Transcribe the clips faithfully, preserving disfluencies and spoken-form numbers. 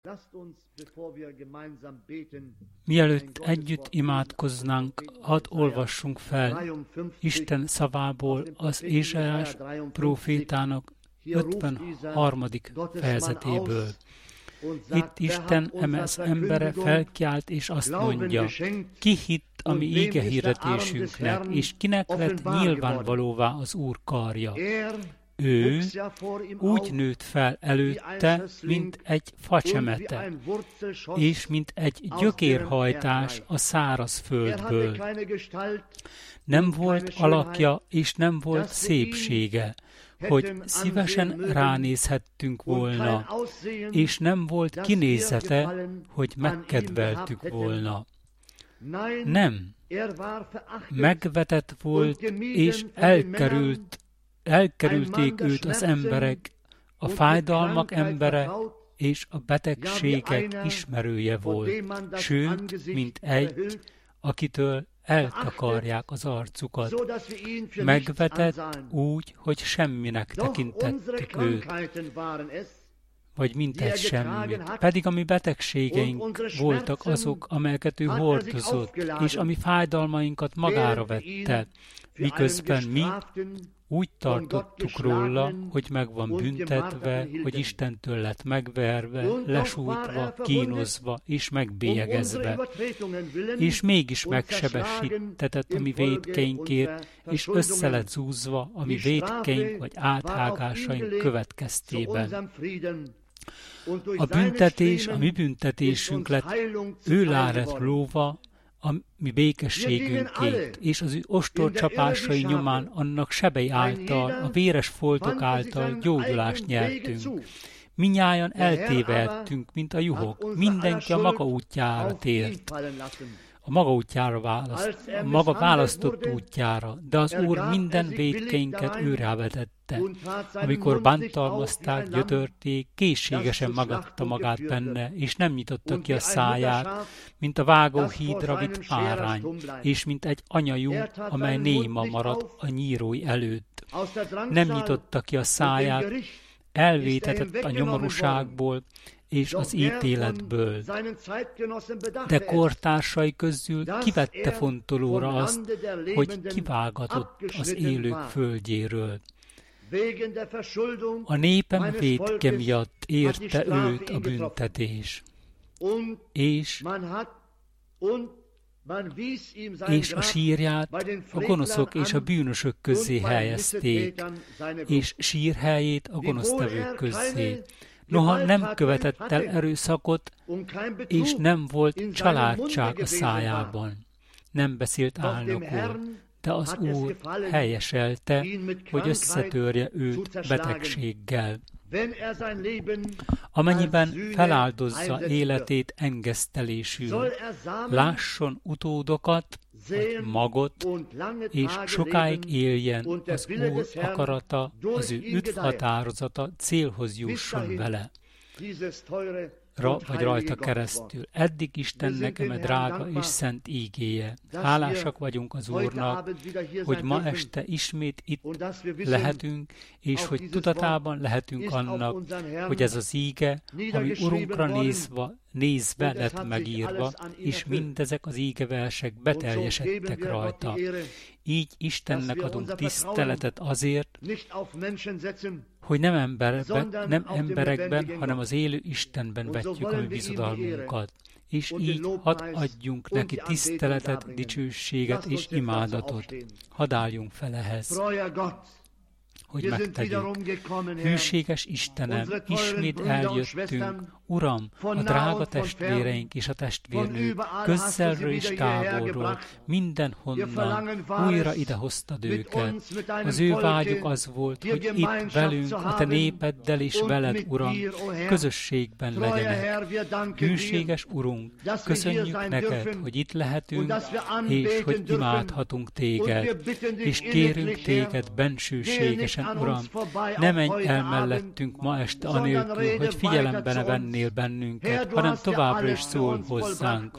Mielőtt együtt imádkoznánk, hadd olvassunk fel Isten szavából az Ézsaiás prófétának ötvenharmadik fejezetéből. Itt Isten eme az embere felkiált és azt mondja, ki hitt a mi íge hirdetésünknek, és kinek lett nyilvánvalóvá az Úr karja. Ő úgy nőtt fel előtte, mint egy facsemete, és mint egy gyökérhajtás a száraz földből. Nem volt alakja, és nem volt szépsége, hogy szívesen ránézhettünk volna, és nem volt kinézete, hogy megkedveltük volna. Nem, megvetett volt, és elkerült, elkerülték őt az emberek, a fájdalmak embere, és a betegségek ismerője volt, sőt, mint egy, akitől eltakarják az arcukat. Megvetett úgy, hogy semminek tekintettük őt, vagy mint egy semmit. Pedig a mi betegségeink voltak azok, amelyeket ő hordozott, és a mi fájdalmainkat magára vette, miközben mi úgy tartottuk róla, hogy meg van büntetve, hogy Istentől lett megverve, lesújtva, kínozva és megbélyegezve. És mégis megsebesítetett a mi vétkeinkért, és össze lett zúzva a mi vétkeink vagy áthágásaink következtében. A büntetés, a mi büntetésünk lett, ő lett lóva, a mi békességünkért, és az ő ostorcsapásai nyomán annak sebei által, a véres foltok által gyógyulást nyertünk. Minnyájan eltévedtünk, mint a juhok, mindenki a maga útjára tért. A maga útjára választ, a maga választott útjára, de az Úr minden vétkeinket őrá vetette. Amikor bántalmazták, gyötörték, készségesen magadta magát benne, és nem nyitotta ki a száját, mint a vágóhídra vitt párány, és mint egy anyajú, amely néma maradt a nyírói előtt. Nem nyitotta ki a száját, elvétetett a nyomorúságból, és az ítéletből. De kortársai közül kivette fontolóra azt, hogy kivágatott az élők földjéről. A népem vétke miatt érte őt a büntetés, és, és a sírját a gonoszok és a bűnösök közé helyezték, és sírhelyét a gonosztevők közé. Noha nem követett el erőszakot, és nem volt családság a szájában. Nem beszélt álnokul, de az Úr helyeselte, hogy összetörje őt betegséggel. Amennyiben feláldozza életét engesztelésül, lásson utódokat, vagy magot, és sokáig éljen az Úr akarata, az ő üdvhatározata célhoz jusson vele. Ra, vagy rajta keresztül. Eddig Istennek eme drága és szent ígéje. Hálásak vagyunk az Úrnak, hogy ma este ismét itt lehetünk, és hogy tudatában lehetünk annak, hogy ez az íge, ami Urunkra nézve, nézve lett megírva, és mindezek az ígeversek beteljesedtek rajta. Így Istennek adunk tiszteletet azért, hogy nem emberben, nem emberekben, hanem az élő Istenben vetjük a mi bizodalmunkat. És így hadd adjunk neki tiszteletet, dicsőséget és imádatot. Hadd álljunk fel ehhez, hogy megtegyük. Hűséges Istenem, ismét eljöttünk. Uram, a drága testvéreink és a testvérnők közelről és távolról, mindenhonnan újra idehoztad őket. Az ő vágyuk az volt, hogy itt velünk, a te népeddel és veled, Uram, közösségben legyenek. Hűséges Urunk, köszönjük neked, hogy itt lehetünk, és hogy imádhatunk téged, és kérünk téged bensőségesen, Uram, ne menj el mellettünk ma este anélkül, hogy figyelembe ne vennél bennünket, hanem továbbra is szól hozzánk,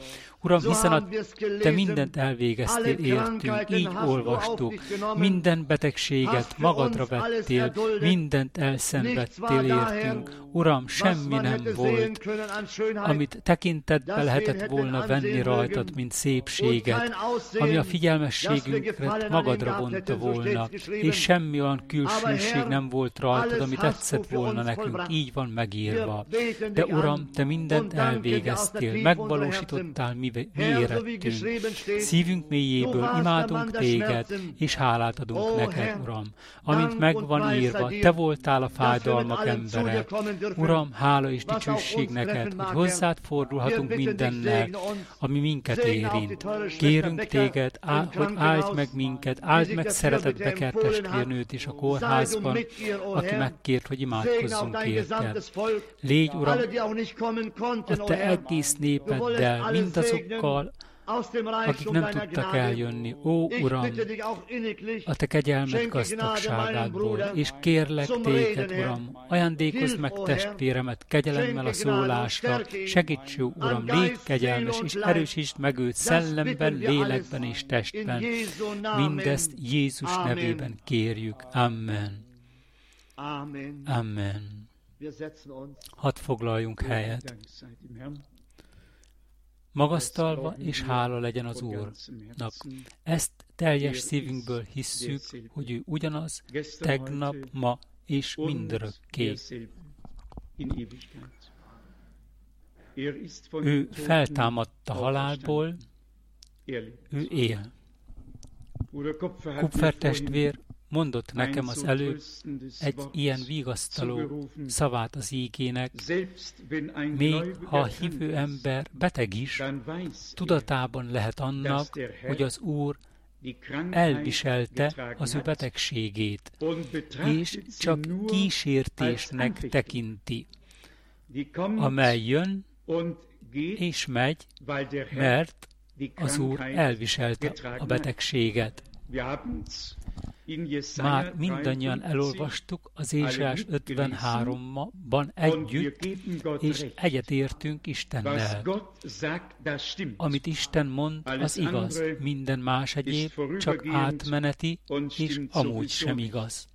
Uram, hiszen a Te mindent elvégeztél, értünk, így olvastuk. Minden betegséget magadra vettél, mindent elszenvedtél, értünk. Uram, semmi nem volt, amit tekintetbe lehetett volna venni rajtad, mint szépséget, ami a figyelmességünket magadra vonta volna, és semmi olyan külsőség nem volt rajtad, ami tetszett volna nekünk, így van megírva. De Uram, Te mindent elvégeztél, megvalósítottál mi, mi érettünk. Szívünk mélyéből imádunk Téged, és hálát adunk neked, Uram. Amint megvan írva, Te voltál a fájdalmak embere. Uram, hála és dicsőség neked, hogy hozzád fordulhatunk mindennel, ami minket érint. Kérünk Téged, á, hogy áld meg minket, áld meg szeretett Becker testvérnőt is a kórházban, aki megkért, hogy imádkozzunk érte. Légy, Uram, a Te egész népeddel, mindazokkal, akik nem tudtak eljönni. Ó, Uram, a Te kegyelmed gazdagságádból, és kérlek Téged, Uram, ajándékozd meg testvéremet kegyelemmel a szólásra, segíts, jó Uram, légy kegyelmes, és erősítsd meg őt szellemben, lélekben és testben. Mindezt Jézus nevében kérjük. Amen. Amen. Hadd foglaljunk helyet. Magasztalva és hála legyen az Úrnak. Ezt teljes szívünkből hisszük, hogy ő ugyanaz, tegnap, ma és mindörökké. Ő feltámadt a halálból, ő él. Kupfer testvér mondott nekem az előbb egy ilyen vigasztaló szavát az ígének, még ha a hívő ember beteg is, tudatában lehet annak, hogy az Úr elviselte az ő betegségét, és csak kísértésnek tekinti, amely jön és megy, mert az Úr elviselte a betegséget. Már mindannyian elolvastuk az Ézsaiás ötvenháromban együtt, és egyetértünk Istennel. Amit Isten mond, az igaz, minden más egyéb csak átmeneti, és amúgy sem igaz.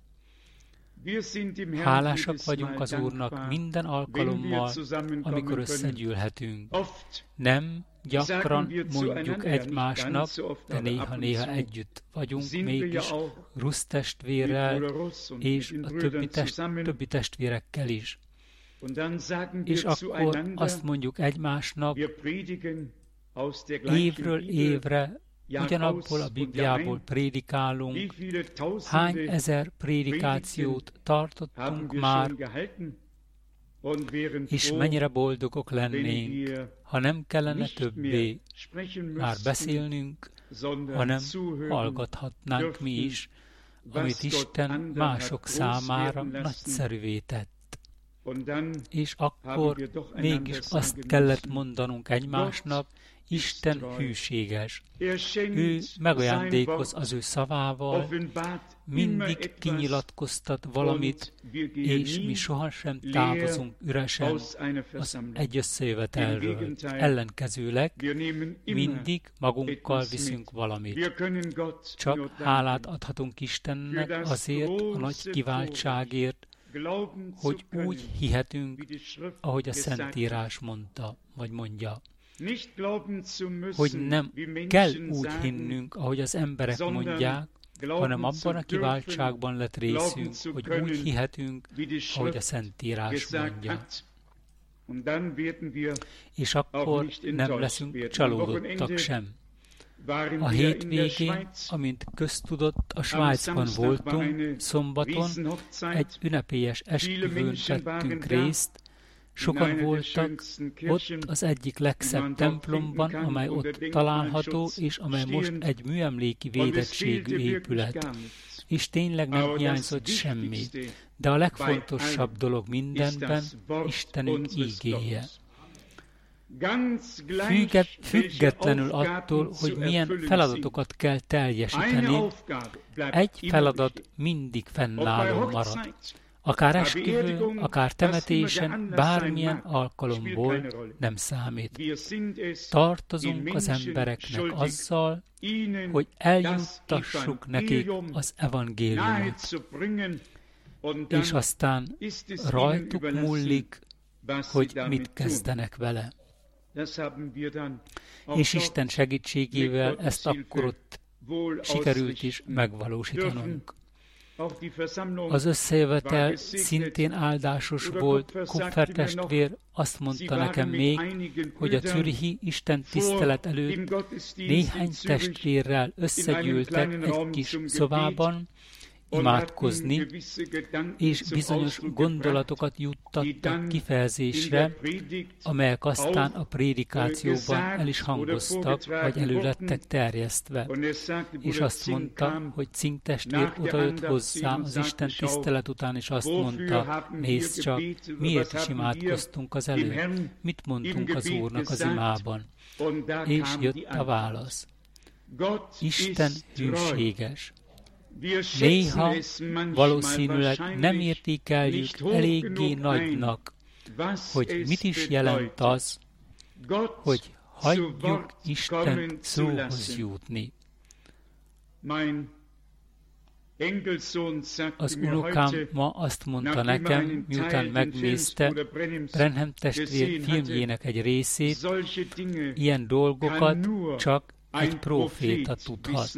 Hálásak vagyunk az Úrnak minden alkalommal, amikor összegyűlhetünk. Nem gyakran mondjuk egymásnak, de néha-néha együtt vagyunk, mégis Rusz testvérrel és a többi, test, többi testvérekkel is. És akkor azt mondjuk egymásnak, évről évre ugyanabból a Bibliából prédikálunk, hány ezer prédikációt tartottunk már, és mennyire boldogok lennénk, ha nem kellene többé már beszélnünk, hanem hallgathatnánk mi is, amit Isten mások számára nagyszerűvé tett. És akkor mégis azt kellett mondanunk egymásnak, Isten hűséges. Ő megajándékoz az ő szavával, mindig kinyilatkoztat valamit, és mi sohasem távozunk üresen az egy összejövetelről. Ellenkezőleg mindig magunkkal viszünk valamit. Csak hálát adhatunk Istennek azért a nagy kiváltságért, hogy úgy hihetünk, ahogy a Szentírás mondta, vagy mondja. Hogy nem kell úgy hinnünk, ahogy az emberek mondják, hanem abban a kiváltságban lett részünk, hogy úgy hihetünk, ahogy a Szentírás mondja. És akkor nem leszünk csalódottak sem. A hétvégén, amint köztudott, a Svájcban voltunk, szombaton egy ünnepélyes esküvőn vettünk részt. Sokan voltak ott az egyik legszebb templomban, amely ott található, és amely most egy műemléki védettségű épület. És tényleg nem hiányzott semmi, de a legfontosabb dolog mindenben Istenünk ígéje. Függet, függetlenül attól, hogy milyen feladatokat kell teljesíteni, egy feladat mindig fennálló marad. Akár esküvőn, akár temetésen, bármilyen alkalomból nem számít. Tartozunk az embereknek azzal, hogy eljuttassuk nekik az evangéliumot. És aztán rajtuk múlik, hogy mit kezdenek vele. És Isten segítségével ezt akkor ott sikerült is megvalósítanunk. Az összejövetel szintén áldásos volt. Kupfer testvér azt mondta nekem még, hogy a zürichi Isten tisztelet előtt néhány testvérrel összegyűltek egy kis szobában, imádkozni, és bizonyos gondolatokat juttattak kifejezésre, amelyek aztán a prédikációban el is hangoztak, vagy elő lettek terjesztve. És azt mondta, hogy Zink testvér odajött hozzám az Isten tisztelet után, és azt mondta, nézd csak, miért is imádkoztunk az előtt, mit mondtunk az Úrnak az imában. És jött a válasz. Isten hűséges. Néha valószínűleg nem értékeljük eléggé nagynak, hogy mit is jelent az, hogy hagyjuk Isten szóhoz jutni. Az unokám ma azt mondta nekem, miután megnézte Branham testvér filmjének egy részét, ilyen dolgokat csak egy próféta tudhat.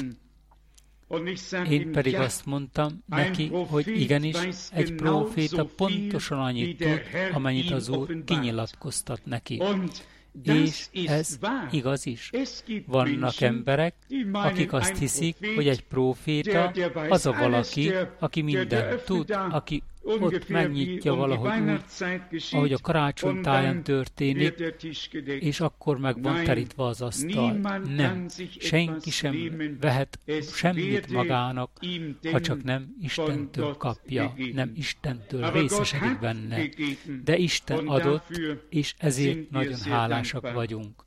Én pedig azt mondtam neki, hogy igenis, egy próféta pontosan annyit tud, amennyit az Úr kinyilatkoztat neki. És ez igaz is. Vannak emberek, akik azt hiszik, hogy egy próféta az a valaki, aki mindent tud, aki ott megnyitja valahogy úgy, ahogy a karácsonytáján történik, és akkor meg van terítve az asztal. Nem, senki sem vehet semmit magának, ha csak nem Istentől kapja, nem Istentől részesedik benne. De Isten adott, és ezért nagyon hálásak vagyunk.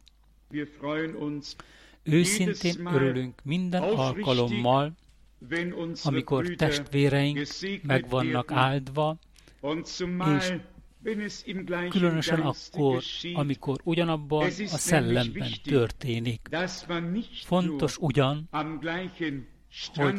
Őszintén örülünk minden alkalommal, amikor testvéreink meg vannak áldva, és különösen akkor, amikor ugyanabban a szellemben történik. Fontos ugyan, hogy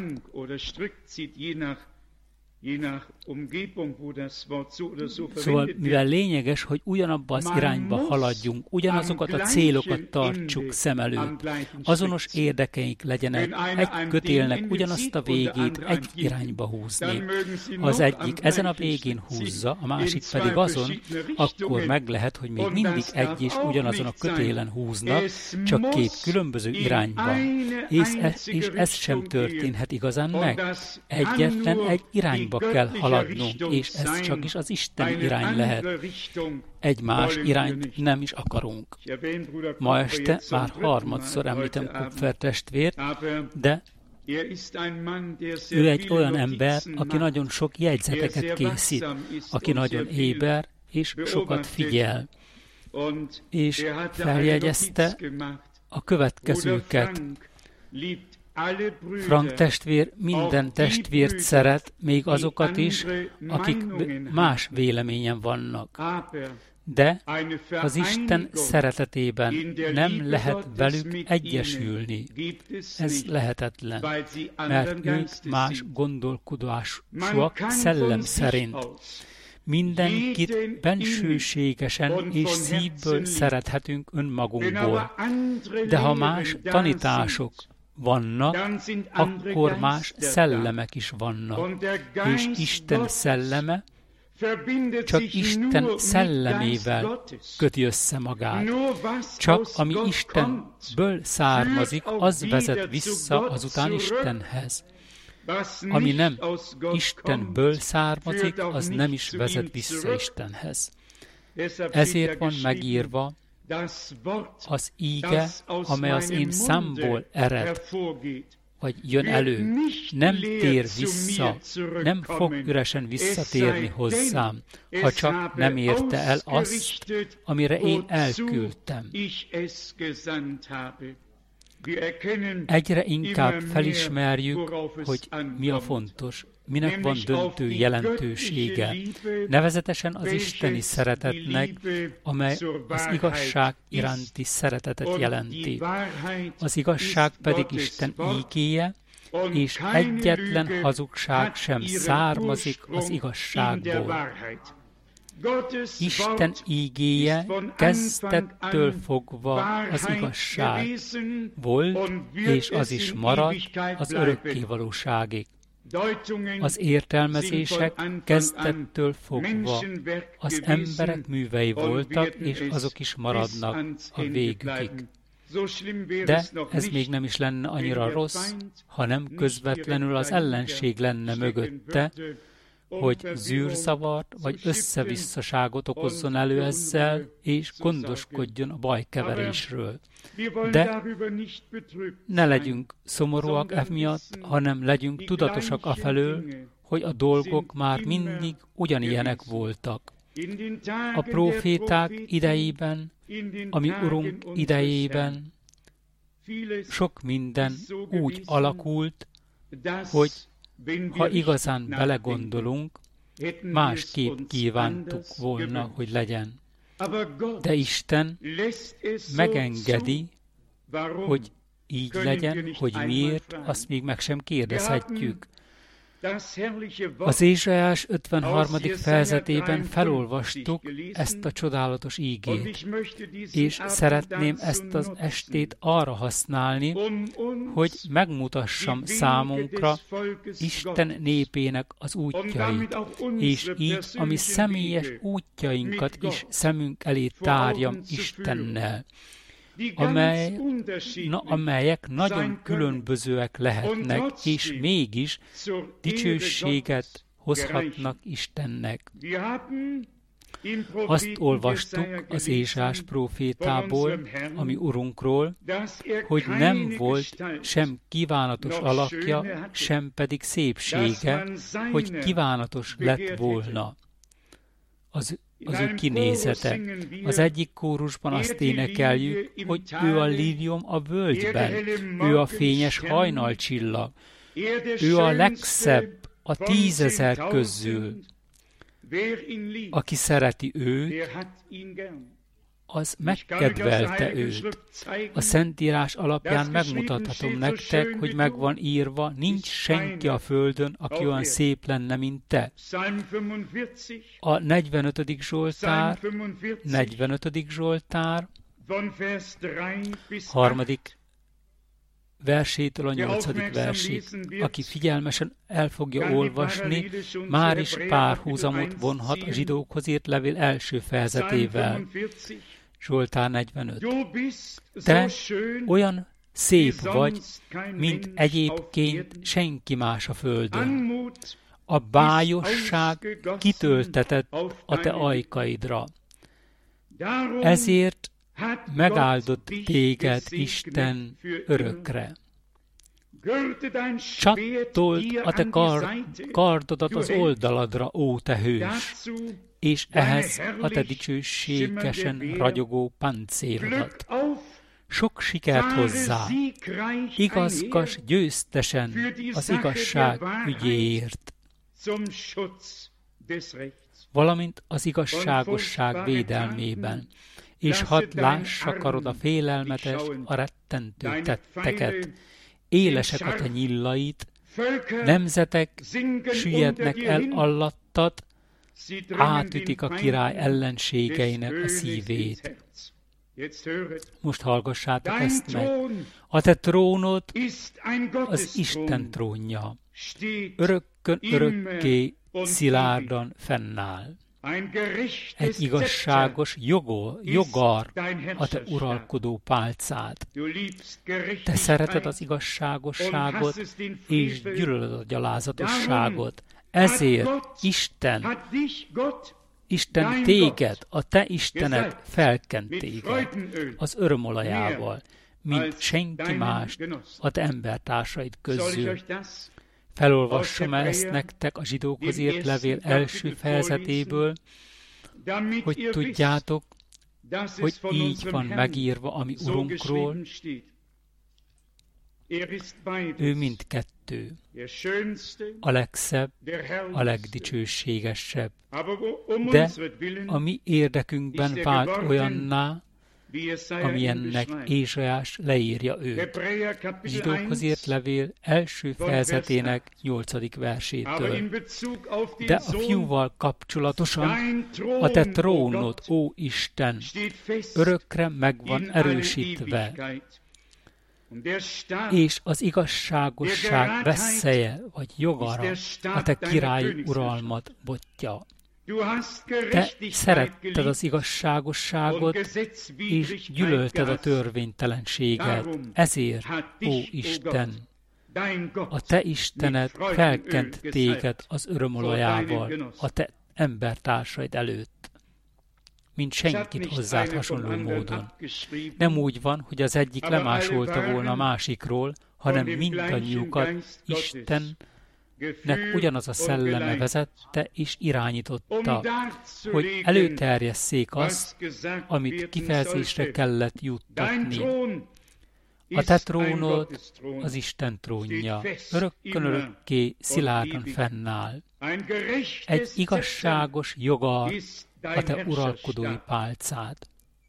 Szóval, mivel lényeges, hogy ugyanabban az irányba haladjunk, ugyanazokat a célokat tartsuk szem előtt, azonos érdekeink legyenek, egy kötélnek ugyanazt a végét egy irányba húzni. Az egyik ezen a végén húzza, a másik pedig azon, akkor meg lehet, hogy még mindig egy és ugyanazon a kötélen húznak, csak két különböző irányba. És ez, és ez sem történhet igazán meg. Egyetlen egy irányba kell haladnunk, és ez csak is az Isten irány lehet. Egy más irányt nem is akarunk. Ma este már harmadszor említem Kupfer testvért, de ő egy olyan ember, aki nagyon sok jegyzeteket készít, aki nagyon éber, és sokat figyel. És feljegyezte a következőket. Frank testvér minden testvért szeret, még azokat is, akik más véleményen vannak. De az Isten szeretetében nem lehet velük egyesülni. Ez lehetetlen, mert ők más gondolkodásúak szellem szerint. Mindenkit bensőségesen és szívből szerethetünk önmagunkból. De ha más tanítások vannak, akkor más szellemek is vannak, és Isten szelleme csak Isten szellemével köti össze magát. Csak ami Istenből származik, az vezet vissza azután Istenhez. Ami nem Istenből származik, az nem is vezet vissza Istenhez. Ezért van megírva, az íge, amely az én számból ered, vagy jön elő, nem tér vissza, nem fog üresen visszatérni hozzám, ha csak nem érte el azt, amire én elküldtem. Egyre inkább felismerjük, hogy mi a fontos. minek van döntő jelentősége, nevezetesen az isteni szeretetnek, amely az igazság iránti szeretetet jelenti. Az igazság pedig Isten ígéje, és egyetlen hazugság sem származik az igazságból. Isten ígéje kezdettől fogva az igazság volt, és az is marad az örökkévalóságig. Az értelmezések kezdettől fogva az emberek művei voltak, és azok is maradnak a végükig. De ez még nem is lenne annyira rossz, hanem közvetlenül az ellenség lenne mögötte, hogy zűrzavart vagy összevisszaságot okozzon elő ezzel, és gondoskodjon a bajkeverésről. De ne legyünk szomorúak emiatt, hanem legyünk tudatosak afelől, hogy a dolgok már mindig ugyanilyenek voltak. A próféták idejében, a mi Urunk idejében sok minden úgy alakult, hogy ha igazán belegondolunk, másképp kívántuk volna, hogy legyen. De Isten megengedi, hogy így legyen, hogy miért, azt még meg sem kérdezhetjük. Az Ézsaiás ötvenharmadik fejezetében felolvastuk ezt a csodálatos ígét, és szeretném ezt az estét arra használni, hogy megmutassam számunkra Isten népének az útjait, és így a mi személyes útjainkat is szemünk elé tárjam Istennel, amely, na, amelyek nagyon különbözőek lehetnek, és mégis dicsőséget hozhatnak Istennek. Azt olvastuk az Ézsaiás prófétából, ami Urunkról, hogy nem volt sem kívánatos alakja, sem pedig szépsége, hogy kívánatos lett volna az az ő kinézete. Az egyik kórusban azt énekeljük, hogy ő a lírium a völgyben, ő a fényes hajnalcsillag, ő a legszebb a tízezer közül. Aki szereti őt, az megkedvelte őt. A Szentírás alapján megmutathatom nektek, hogy megvan írva, nincs senki a földön, aki olyan szép lenne, mint te. A negyvenötödik Zsoltár, negyvenötödik Zsoltár, harmadik versétől a nyolcadik versig. Aki figyelmesen el fogja olvasni, már is párhuzamot vonhat a zsidókhoz írt levél első fejezetével. Zsoltár negyvenöt. Te olyan szép vagy, mint egyébként senki más a földön. A bájosság kitöltetett a te ajkaidra. Ezért megáldott téged Isten örökre. Csatold a te kard, kardodat az oldaladra, ó te hős, és ehhez a te dicsőségesen ragyogó páncélodat. Sok sikert hozzá, igazgas győztesen az igazság ügyéért, valamint az igazságosság védelmében, és hadd lássakarod a félelmetes, a rettentő tetteket, élesek a te nyillait, nemzetek süllyednek el alattad, átütik a király ellenségeinek a szívét. Most hallgassátok ezt meg. A te trónod az Isten trónja, örökkön örökké szilárdan fennáll. Egy igazságos jogol, jogar a te uralkodó pálcád. Te szereted az igazságosságot, és gyűlölöd a gyalázatosságot. Ezért Isten, Isten téged, a te Istened felkent téged az örömolajával, mint senki más a te embertársaid közül. Felolvassam ezt nektek a zsidókhoz írt levél első fejezetéből, hogy tudjátok, hogy így van megírva a mi Urunkról, Ő mindkettő. A legszebb, a legdicsőségesebb. De a mi érdekünkben vált olyanná, amilyennek Ézsaiás leírja őt. Zsidókhoz írt levél első fejezetének nyolcadik versétől. De a fiúval kapcsolatosan a te trónod, ó Isten, örökre meg van erősítve, és az igazságosság vesszeje, vagy jogara a te királyi uralmat botja. Te szeretted az igazságosságot, és gyűlölted a törvénytelenséget. Ezért, ó Isten, a te Istened felkent téged az örömolajával a te embertársaid előtt, mint senkit hozzád hasonló módon. Nem úgy van, hogy az egyik lemásolta volna a másikról, hanem mindannyiukat Isten nek ugyanaz a szelleme vezette és irányította, hogy előterjesszék azt, amit kifejezésre kellett juttatni. A te trónod az Isten trónja, örökkön örökké szilárdan fennáll. Egy igazságos joga a te uralkodói pálcád.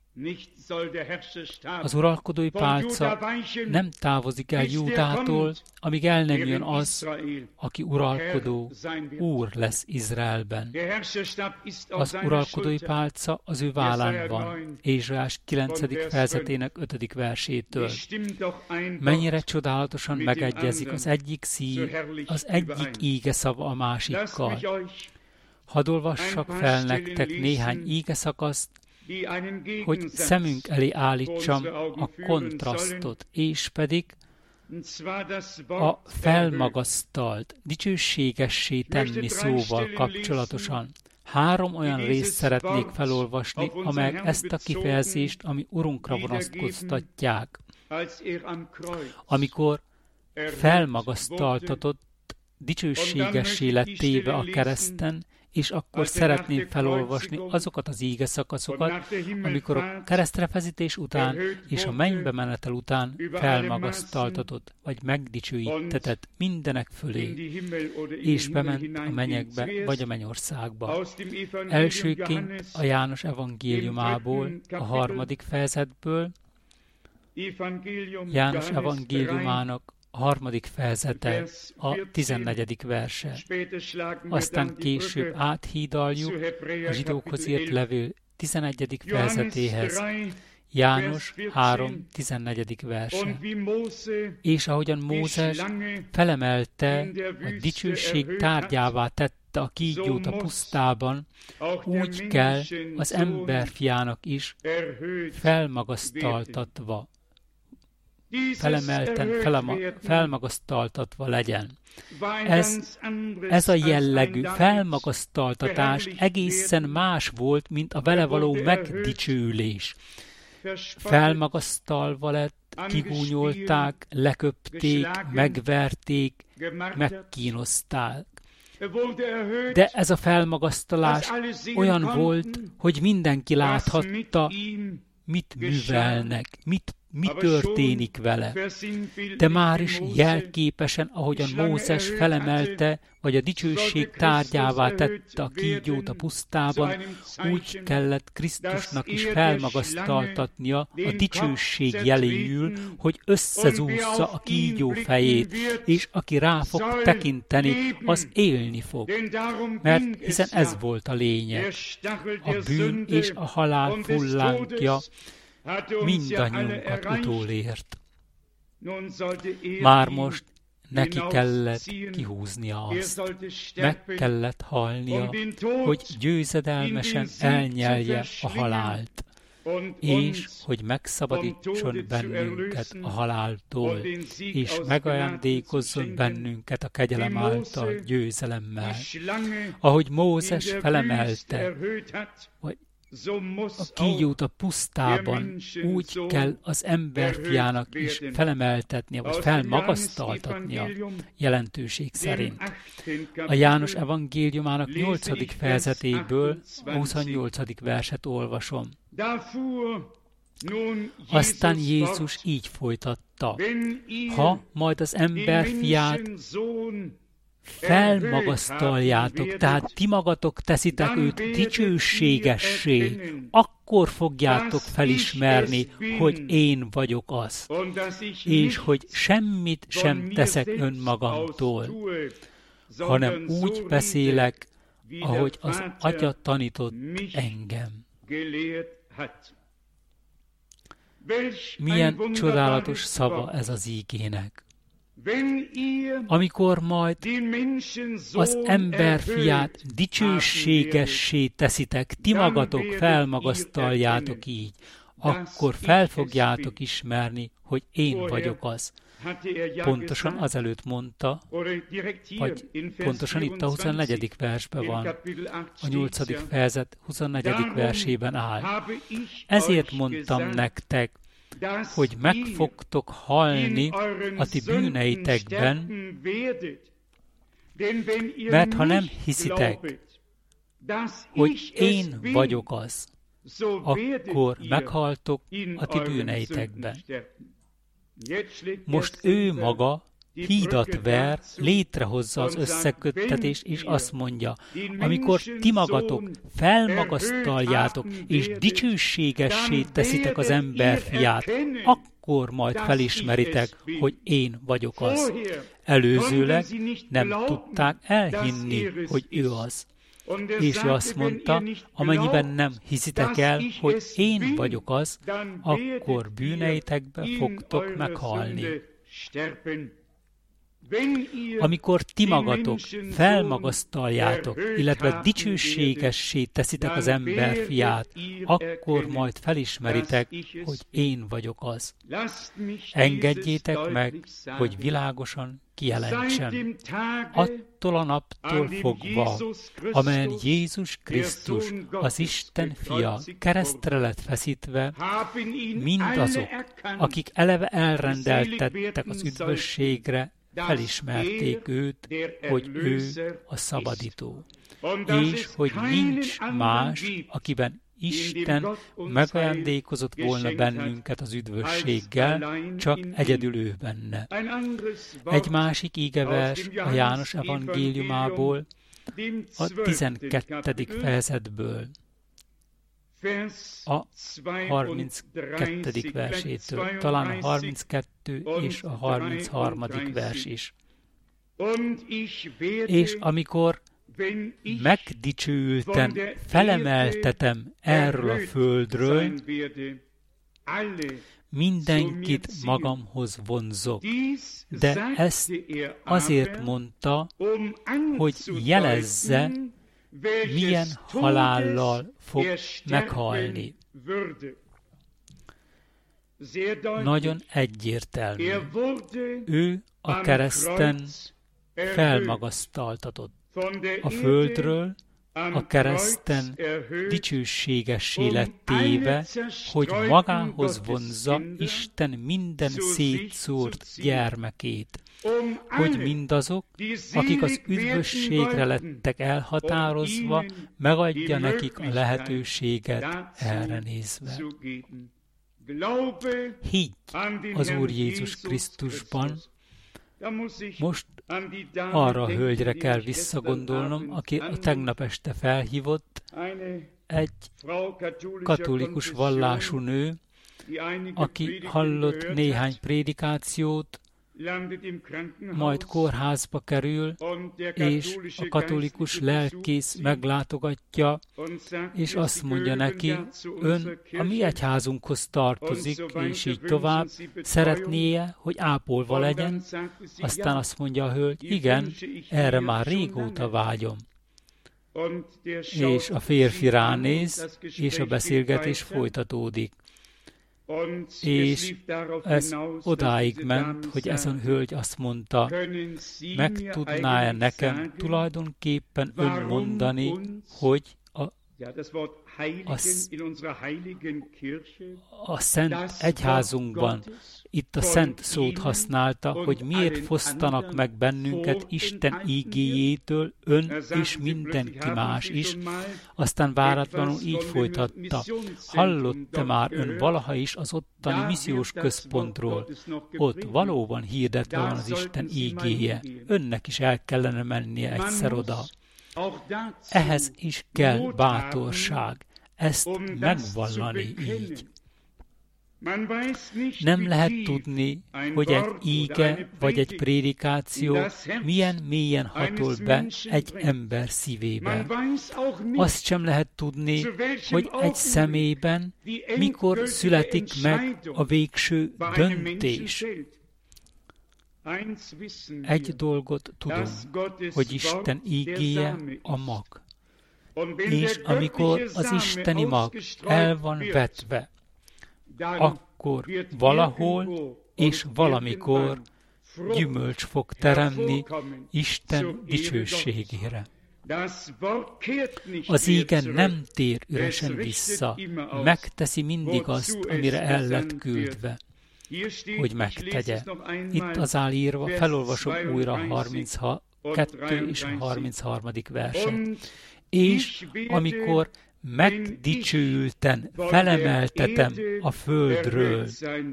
Az uralkodói pálca nem távozik el Júdától, amíg el nem jön az, aki uralkodó, úr lesz Izraelben. Az uralkodói pálca az ő vállán van, Ézsaiás kilencedik fejezetének ötödik versétől. Mennyire csodálatosan megegyezik az egyik szív, az egyik ígeszava a másikkal. Hadd olvassak fel nektek néhány ígeszakaszt, hogy szemünk elé állítsam a kontrasztot, és pedig a felmagasztalt, dicsőségessé tenni szóval kapcsolatosan. Három olyan részt szeretnék felolvasni, amelyek ezt a kifejezést, ami Urunkra vonatkoztatják. Amikor felmagasztaltatott, dicsőségessé lett téve a kereszten, és akkor szeretném felolvasni azokat az íge szakaszokat, amikor a keresztrefezítés után és a mennybe menetel után felmagasztaltatott, vagy megdicsőítetett mindenek fölé, és bement a mennyekbe, vagy a mennyországba. Elsőként a János evangéliumából, a harmadik fejezetből, János evangéliumának a harmadik fejezete, a tizennegyedik verse. Aztán később áthídaljuk a zsidókhoz írt levél tizenegyedik fejezetéhez, János három tizennegyedik verse. És ahogyan Mózes felemelte, a dicsőség tárgyává tette a kígyót a pusztában, úgy kell az emberfiának is felmagasztaltatva, felemelten, felema, felmagasztaltatva legyen. Ez, ez a jellegű felmagasztaltatás egészen más volt, mint a vele való megdicsőlés. Felmagasztalva lett, kigúnyolták, leköpték, megverték, megkínozták. De ez a felmagasztalás olyan volt, hogy mindenki láthatta, mit művelnek, mit mi történik vele. De már is jelképesen, ahogyan Mózes felemelte, vagy a dicsőség tárgyává tette a kígyót a pusztában, úgy kellett Krisztusnak is felmagasztaltatnia a dicsőség jeléül, hogy összezúzza a kígyó fejét, és aki rá fog tekinteni, az élni fog. Mert hiszen ez volt a lényeg. A bűn és a halál fullánkja mindannyiunkat utólért. Már most neki kellett kihúznia azt, meg kellett halnia, hogy győzedelmesen elnyelje a halált, és hogy megszabadítson bennünket a haláltól, és megajándékozzon bennünket a kegyelem által győzelemmel. Ahogy Mózes felemelte, vagy a kígyót a pusztában, úgy kell az emberfiának is felemeltetnia, vagy felmagasztaltatnia jelentőség szerint. A János evangéliumának nyolcadik fejezetéből a huszonnyolcadik verset olvasom. Aztán Jézus így folytatta: ha majd az emberfiát felmagasztaljátok, tehát ti magatok teszitek őt dicsőségessé, akkor fogjátok felismerni, hogy én vagyok az, és hogy semmit sem teszek önmagamtól, hanem úgy beszélek, ahogy az Atya tanított engem. Milyen csodálatos szava ez az ígének. Amikor majd az emberfiát dicsőségessé teszitek, ti magatok felmagasztaljátok így, akkor fel fogjátok ismerni, hogy én vagyok az. Pontosan azelőtt mondta, vagy pontosan itt a huszonnegyedik versben van, a nyolcadik fejezet huszonnegyedik versében áll. Ezért mondtam nektek, hogy meg fogtok halni a ti bűneitekben, mert ha nem hiszitek, hogy én vagyok az, akkor meghaltok a ti bűneitekben. Most ő maga hídat ver, létrehozza az összeköttetést, és azt mondja, amikor ti magatok felmagasztaljátok, és dicsőségessé teszitek az emberfiát, akkor majd felismeritek, hogy én vagyok az. Előzőleg nem tudták elhinni, hogy ő az. És ő azt mondta, amennyiben nem hiszitek el, hogy én vagyok az, akkor bűneitekbe fogtok meghalni. Amikor ti magatok felmagasztaljátok, illetve dicsőségessé teszitek az emberfiát, akkor majd felismeritek, hogy én vagyok az. Engedjétek meg, hogy világosan kijelentsem. Attól a naptól fogva, amelyen Jézus Krisztus, az Isten fia, keresztre lett feszítve, mindazok, akik eleve elrendeltettek az üdvösségre, felismerték őt, hogy ő a szabadító, és hogy nincs más, akiben Isten megajándékozott volna bennünket az üdvösséggel, csak egyedül ő benne. Egy másik ígevers a János evangéliumából, a tizenkettedik fejezetből, a harminckettedik versétől, talán a harminckettő és a harmincharmadik vers is. És amikor megdicsőülten felemeltetem erről a földről, mindenkit magamhoz vonzok. De ezt azért mondta, hogy jelezze, milyen halállal fog meghalni. Nagyon egyértelmű. Ő a kereszten felmagasztaltatott. A földről a kereszten dicsőségessé lett téve, hogy magához vonzza Isten minden szétszórt gyermekét, hogy mindazok, akik az üdvösségre lettek elhatározva, megadja nekik a lehetőséget erre nézve. Higgy az Úr Jézus Krisztusban. Most arra a hölgyre kell visszagondolnom, aki a tegnap este felhívott, egy katolikus vallású nő, aki hallott néhány prédikációt, majd kórházba kerül, és a katolikus lelkész meglátogatja, és azt mondja neki, ön a mi egyházunkhoz tartozik, és így tovább, szeretné-e, hogy ápolva legyen? Aztán azt mondja a hölgy, igen, erre már régóta vágyom. És a férfi ránéz, és a beszélgetés folytatódik. És ez odáig ment, hogy ez a hölgy azt mondta, meg tudná-e nekem tulajdonképpen ön mondani, hogy a A, a Szent Egyházunkban itt a Szent szót használta, hogy miért fosztanak meg bennünket Isten ígéjétől, ön és mindenki más is. Aztán váratlanul így folytatta. Hallott-e már ön valaha is az ottani missziós központról? Ott valóban hirdetve van az Isten ígéje. Önnek is el kellene mennie egyszer oda. Ehhez is kell bátorság, ezt megvallani így. Nem lehet tudni, hogy egy íge vagy egy prédikáció milyen mélyen hatol be egy ember szívébe. Azt sem lehet tudni, hogy egy személyben mikor születik meg a végső döntés. Egy dolgot tudunk, hogy Isten ígéje a mag. És amikor az isteni mag el van vetve, akkor valahol és valamikor gyümölcs fog teremni Isten dicsőségére. Az íge nem tér üresen vissza, megteszi mindig azt, amire el lett küldve, hogy megtegye. Itt az áll írva, felolvasom újra a harminckettő és a harmincharmadik verset. És amikor megdicsőülten felemeltetem a földről,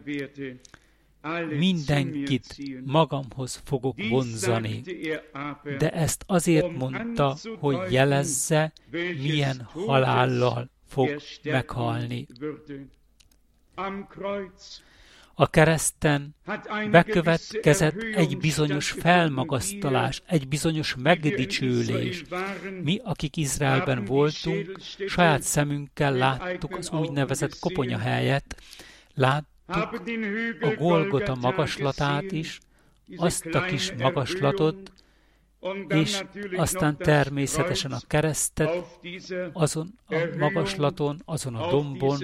mindenkit magamhoz fogok vonzani. De ezt azért mondta, hogy jelezze, milyen halállal fog meghalni. A kereszten bekövetkezett egy bizonyos felmagasztalás, egy bizonyos megdicsőlés. Mi, akik Izraelben voltunk, saját szemünkkel láttuk az úgynevezett koponyahelyet, láttuk a Golgota magaslatát is, azt a kis magaslatot, és aztán természetesen a keresztet azon a magaslaton, azon a dombon,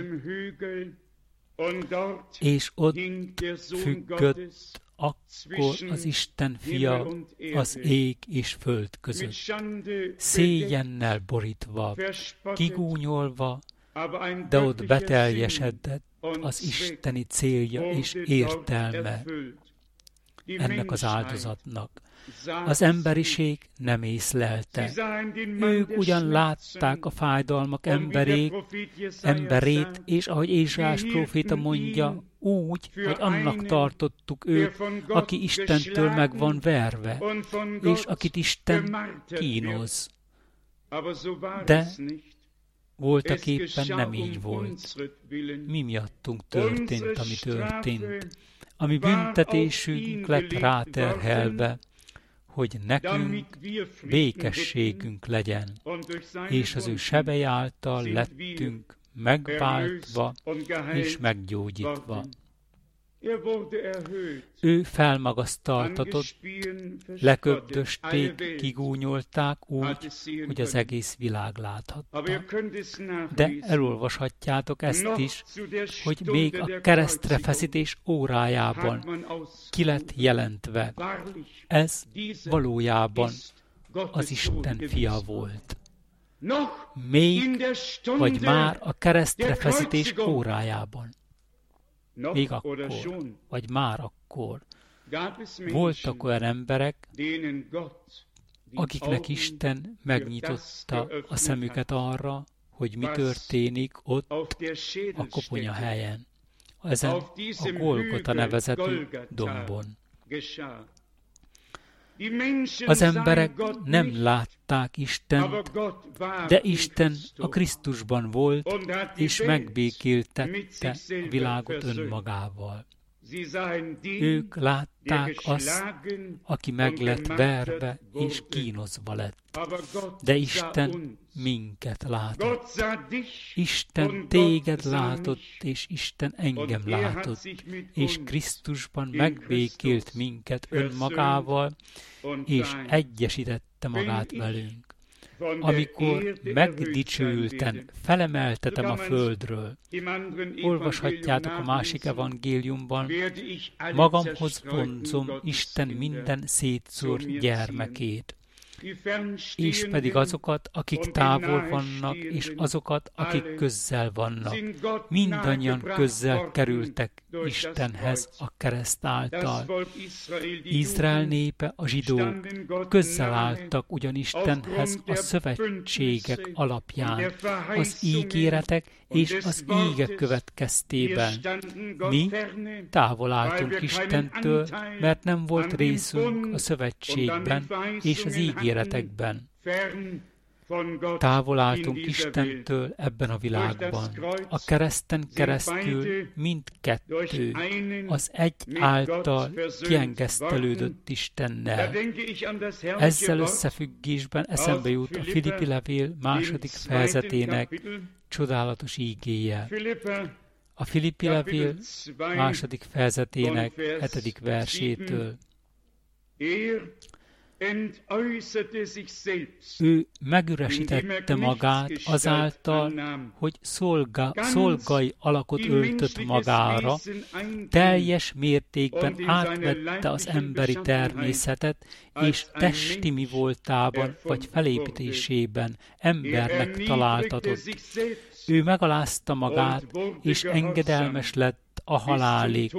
és ott függött akkor az Isten fia az ég és föld között, szégyennel borítva, kigúnyolva, de ott beteljesedett az isteni célja és értelme ennek az áldozatnak. Az emberiség nem észlelte. Ők ugyan látták a fájdalmak emberét, emberét, és ahogy Ézsaiás próféta mondja, úgy, hogy annak tartottuk őt, aki Istentől meg van verve, és akit Isten kínoz. De voltak éppen nem így volt. Mi miattunk történt, ami történt. Ami büntetésünk lett ráterhelve, hogy nekünk békességünk legyen, és az ő sebei által lettünk megváltva és meggyógyítva. Ő felmagasztaltatott, leköbdösték, kigúnyolták úgy, hogy az egész világ láthatta. De elolvashatjátok ezt is, hogy még a keresztre feszítés órájában ki lett jelentve. Ez valójában az Isten fia volt. Még, vagy már a keresztre feszítés órájában. Még akkor, vagy már akkor voltak olyan emberek, akiknek Isten megnyitotta a szemüket arra, hogy mi történik ott a koponyahelyen, ezen a Golgota nevezetű dombon. Az emberek nem látták Istent, de Isten a Krisztusban volt, és megbékéltette a világot önmagával. Ők látták azt, aki meg lett verve és kínozva lett. De Isten minket látott. Isten téged látott, és Isten engem látott, és Krisztusban megbékélt minket önmagával, és egyesítette magát velünk. Amikor megdicsőülten felemeltetem a földről, olvashatjátok a másik evangéliumban, magamhoz vonzom Isten minden szétszórt gyermekét. és pedig azokat, akik távol vannak, és azokat, akik közel vannak. Mindannyian közel kerültek Istenhez a kereszt által. Izrael népe, a zsidók közel álltak ugyan Istenhez a szövetségek alapján, az ígéretek és az ígek következtében. Mi távol álltunk Istentől, mert nem volt részünk a szövetségben és az ígéretekben. Távol álltunk Istentől ebben a világban. A kereszten keresztül mindkettő az egy által kiengesztelődött Istennel. Ezzel összefüggésben eszembe jut a Filippi levél második fejezetének csodálatos ígéje. A Filippi levél második fejezetének hetedik versétől. Ő megüresítette magát azáltal, hogy szolga, szolgai alakot öltött magára, teljes mértékben átvette az emberi természetet, és testi mi voltában vagy felépítésében embernek találtatott. Ő megalázta magát, és engedelmes lett a halálig,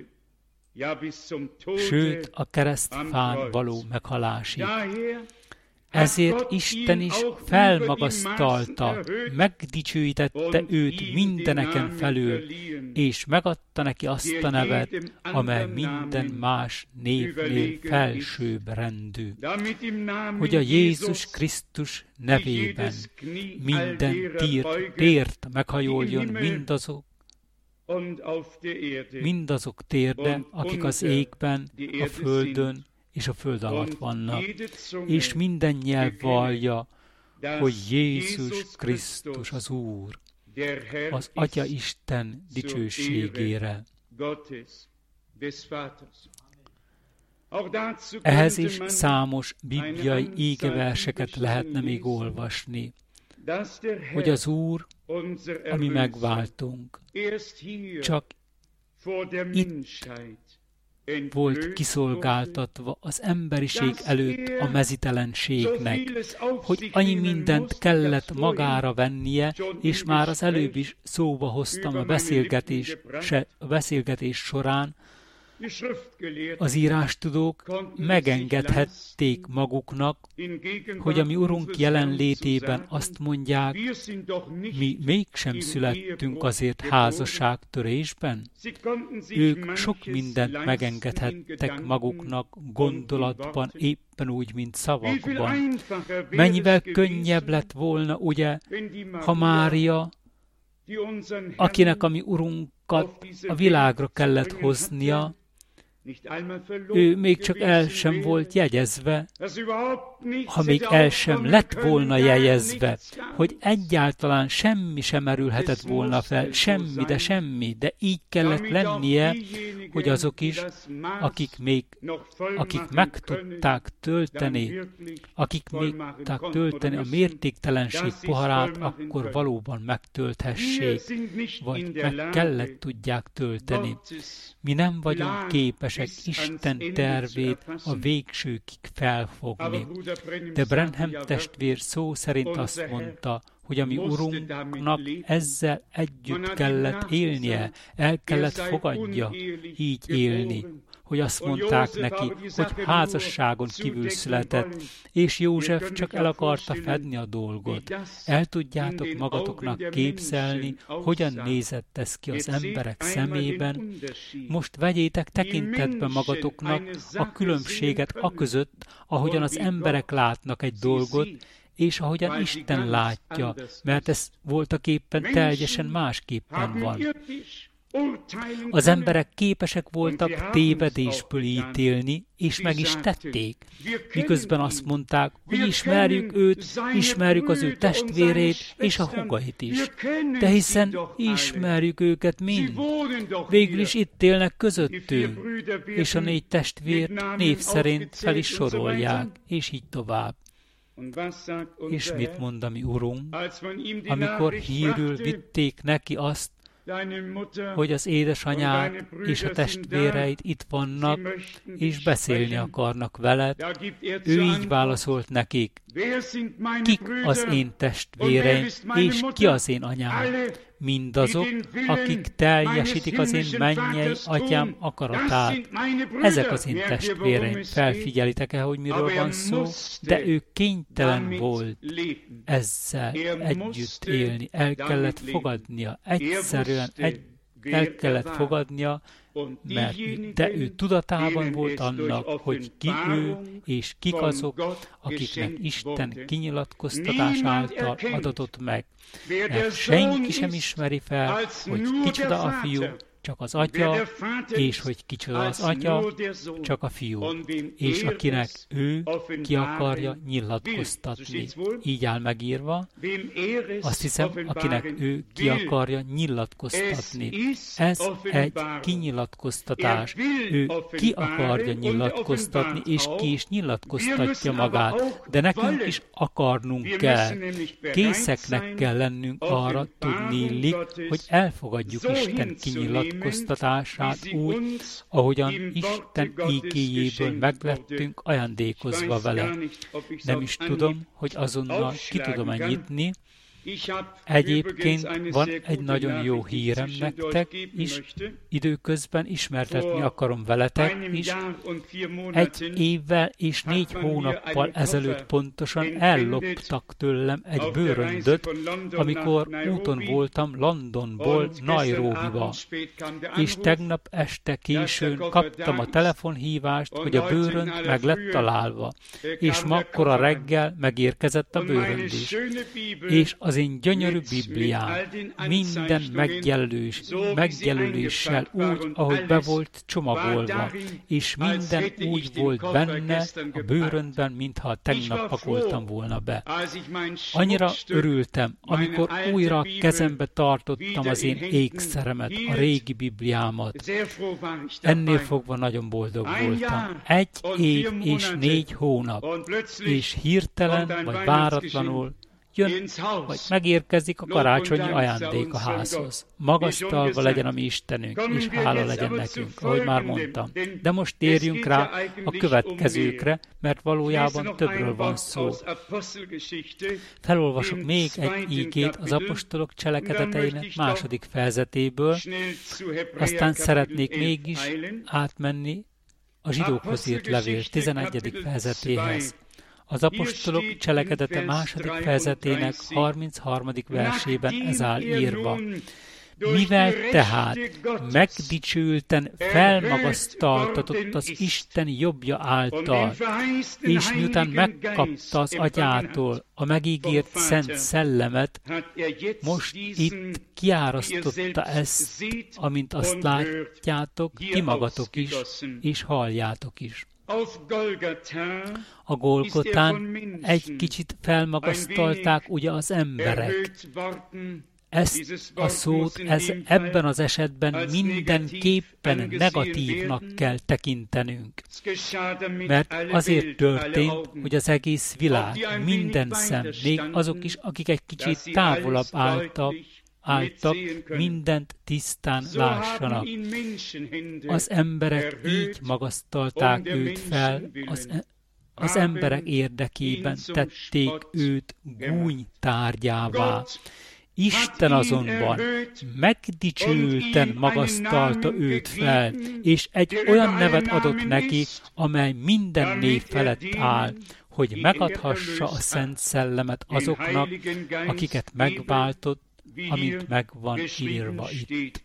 sőt a keresztfán való meghalásig. Ezért Isten is felmagasztalta, megdicsőítette őt mindeneken felül, és megadta neki azt a nevet, amely minden más névnél felsőbb rendű, hogy a Jézus Krisztus nevében minden tért, tért meghajoljon mindazok, mindazok térde, akik az égben, a földön és a föld alatt vannak, és minden nyelv vallja, hogy Jézus Krisztus az Úr, az Atya Isten dicsőségére. Ehhez is számos bibliai ígeverseket lehetne még olvasni, hogy az Úr, ami megváltunk, csak itt volt kiszolgáltatva az emberiség előtt a mezitelenségnek, hogy annyi mindent kellett magára vennie, és már az előbb is szóba hoztam a beszélgetés, a beszélgetés során, az írástudók megengedhették maguknak, hogy a mi Urunk jelenlétében azt mondják, mi mégsem születtünk azért házasságtörésben. Ők sok mindent megengedhettek maguknak gondolatban, éppen úgy, mint szavakban. Mennyivel könnyebb lett volna, ugye, ha Mária, akinek a mi Urunkat a világra kellett hoznia, ő még csak el sem volt jegyezve, ha még el sem lett volna jegyezve, hogy egyáltalán semmi sem merülhetett volna fel, semmi, de semmi, de így kellett lennie, hogy azok is, akik még, akik meg tudták tölteni, akik még tudták tölteni a mértéktelenség poharát, akkor valóban megtölthessék, vagy meg kellett tudják tölteni. Mi nem vagyunk képesek Isten tervét a végsőkig felfogni. De Branham testvér szó szerint azt mondta, hogy a mi Urunknak ezzel együtt kellett élnie, el kellett fogadja így élni, hogy azt mondták neki, hogy házasságon kívül született, és József csak el akarta fedni a dolgot. El tudjátok magatoknak képzelni, hogyan nézett ez ki az emberek szemében? Most vegyétek tekintetbe magatoknak a különbséget aközött, ahogyan az emberek látnak egy dolgot, és ahogyan Isten látja, mert ez voltaképpen teljesen másképpen van. Az emberek képesek voltak tévedésből ítélni, és meg is tették, miközben azt mondták, hogy ismerjük őt, ismerjük az ő testvérét és a húgait is. De hiszen ismerjük őket mind. Végül is itt élnek közöttünk, és a négy testvér név szerint fel is sorolják, és így tovább. És mit mond a mi Urunk, amikor hírül vitték neki azt, hogy az édesanyád és a testvéreid itt vannak, és beszélni akarnak veled. Ő így válaszolt nekik: kik az én testvéreim, és ki az én anyám? Mindazok, akik teljesítik az én mennyei atyám akaratát. Ezek az én testvéreim. Felfigyelitek-e, hogy miről van szó? De ő kénytelen volt ezzel együtt élni. El kellett fogadnia. Egyszerűen egy, el kellett fogadnia, mert de ő tudatában volt annak, hogy ki ő, és kik azok, akiknek Isten kinyilatkoztatás által adatott meg. Mert senki sem ismeri fel, hogy kicsoda a fiú, csak az atya, és hogy kicsoda az atya, csak a fiú, és akinek ő ki akarja nyilatkoztatni. Így áll megírva, azt hiszem, akinek ő ki akarja nyilatkoztatni. Ez egy kinyilatkoztatás. Ő ki akarja nyilatkoztatni, és ki is nyilatkoztatja magát. De nekünk is akarnunk kell. Készeknek kell lennünk arra, tudniillik, hogy elfogadjuk Isten kinyilatkoztatását úgy, ahogyan Isten ígéjéből meglettünk ajándékozva vele. Nem is tudom, hogy azonnal ki tudom-e nyitni. Egyébként van egy nagyon jó hírem nektek is, időközben ismertetni akarom veletek is. Egy évvel és négy hónappal ezelőtt pontosan elloptak tőlem egy bőröndöt, amikor úton voltam Londonból Nairobiba. És tegnap este későn kaptam a telefonhívást, hogy a bőrönd meg lett találva. És ma kora reggel megérkezett a bőrönd is. És az én gyönyörű Bibliám minden megjelölés, megjelöléssel úgy, ahogy be volt csomagolva, és minden úgy volt benne a bőröndben, mintha tegnap pakoltam volna be. Annyira örültem, amikor újra a kezembe tartottam az én ékszeremet, a régi Bibliámat. Ennél fogva nagyon boldog voltam. Egy év és négy hónap, és hirtelen vagy váratlanul jön, vagy megérkezik a karácsonyi ajándék a házhoz. Magasztalva legyen a mi Istenünk, és hála legyen nekünk, ahogy már mondtam. De most térjünk rá a következőkre, mert valójában többről van szó. Felolvasok még egy ígét az apostolok cselekedeteinek második fejezetéből, aztán szeretnék mégis átmenni a zsidókhoz írt levél tizenegyedik fejezetéhez. Az apostolok cselekedete második fejezetének harmincharmadik versében ez áll írva. Mivel tehát megdicsülten felmagasztaltatott az Isten jobbja által, és miután megkapta az atyától a megígért szent szellemet, most itt kiárasztotta ezt, amint azt látjátok, ti magatok is, és halljátok is. A Golgotán egy kicsit felmagasztalták ugye az emberek. Ezt a szót ez, ebben az esetben mindenképpen negatívnak kell tekintenünk. Mert azért történt, hogy az egész világ, minden szem, még azok is, akik egy kicsit távolabb álltak, álltak, mindent tisztán lássanak. Az emberek így magasztalták őt fel, az, az emberek érdekében tették őt gúny tárgyává. Isten azonban megdicsülten magasztalta őt fel, és egy olyan nevet adott neki, amely minden név felett áll, hogy megadhassa a Szent Szellemet azoknak, akiket megváltott, amint megvan írva itt.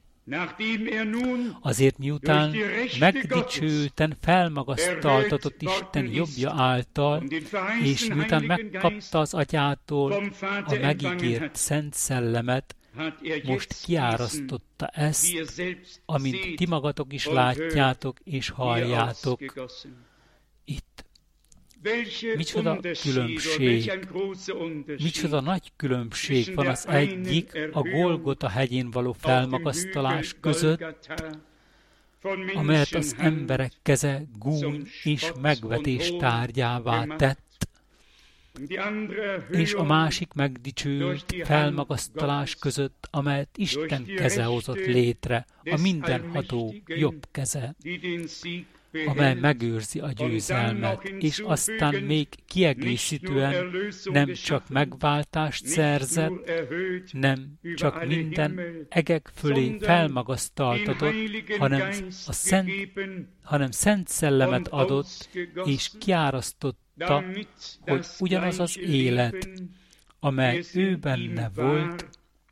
Azért miután megdicsülten felmagasztaltatott Isten jobbja által, és miután megkapta az atyától a megígért Szent Szellemet, most kiárasztotta ezt, amint ti magatok is látjátok és halljátok itt. Micsoda különbség, micsoda nagy különbség van az egyik, a Golgota hegyén való felmagasztalás között, amelyet az emberek keze gúny és megvetés tárgyává tett, és a másik megdicsőült felmagasztalás között, amelyet Isten keze hozott létre, a mindenható jobb keze, amely megőrzi a győzelmet, és aztán még kiegészítően nem csak megváltást szerzett, nem csak minden egek fölé felmagasztaltatott, hanem, a szent, hanem szent szellemet adott, és kiárasztotta, hogy ugyanaz az élet, amely ő benne volt,